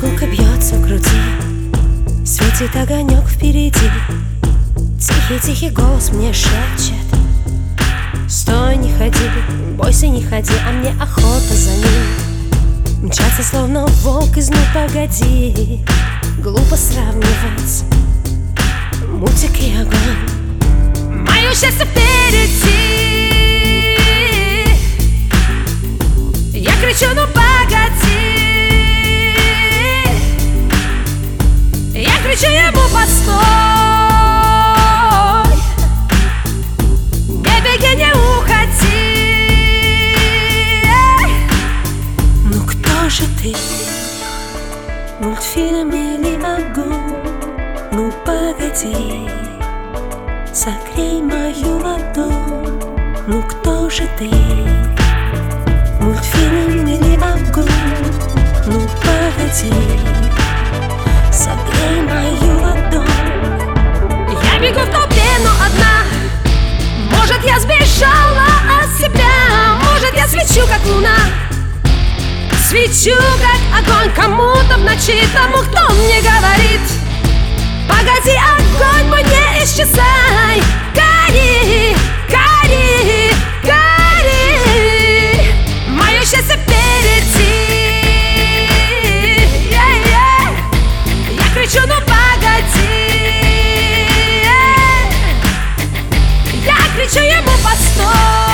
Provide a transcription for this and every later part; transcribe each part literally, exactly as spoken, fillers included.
Сколько бьется в груди, светит огонек впереди. Тихий-тихий голос мне шепчет: стой, не ходи, бойся, не ходи, а мне охота за ним. Мчаться словно волк из «Ну погоди». Глупо сравнивать мультик и огонь. Мое счастье впереди. Я кричу: ну погоди. Я кричу ему: постой. Не беги, не уходи. Ну кто же ты? Мультфильм или огонь? Ну погоди, согрей мою ладонь. Ну кто же ты? Мультфильм или огонь? Ну погоди, согрей мою ладонь. Я бегу в толпе, но одна. Может, я сбежала от себя. Может, я свечу, как луна. Свечу, как огонь кому-то в ночи, тому, кто мне говорит: погоди, огонь мой, не исчезай. Гори, гори, гори. Мое счастье впереди. Yeah, yeah. Я кричу: ну погоди. Yeah. Я кричу ему: постой.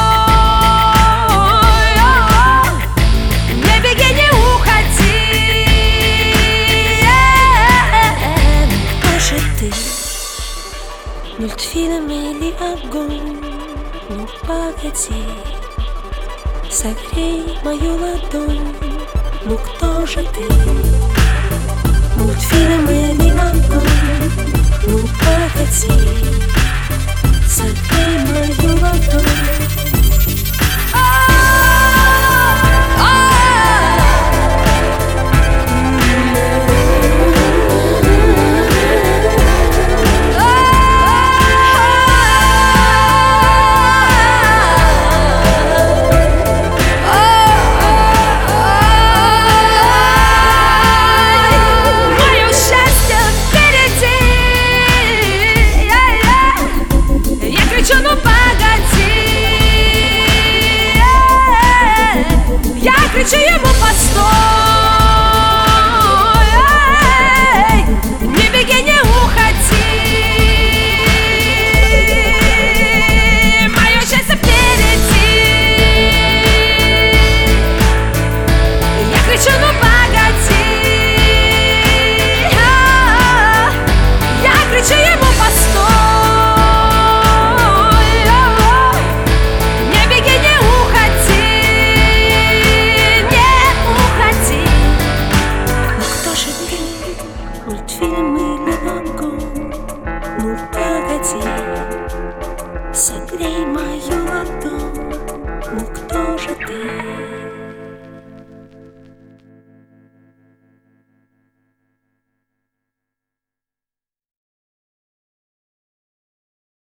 Не беги, не уходи. Yeah. Кто же ты? Мультфильм или огонь? Ну погоди, согрей мою ладонь. Ну кто же ты? Мультфильм или огонь? Ну погоди, согрей мою ладонь. Я кричу ему: постой.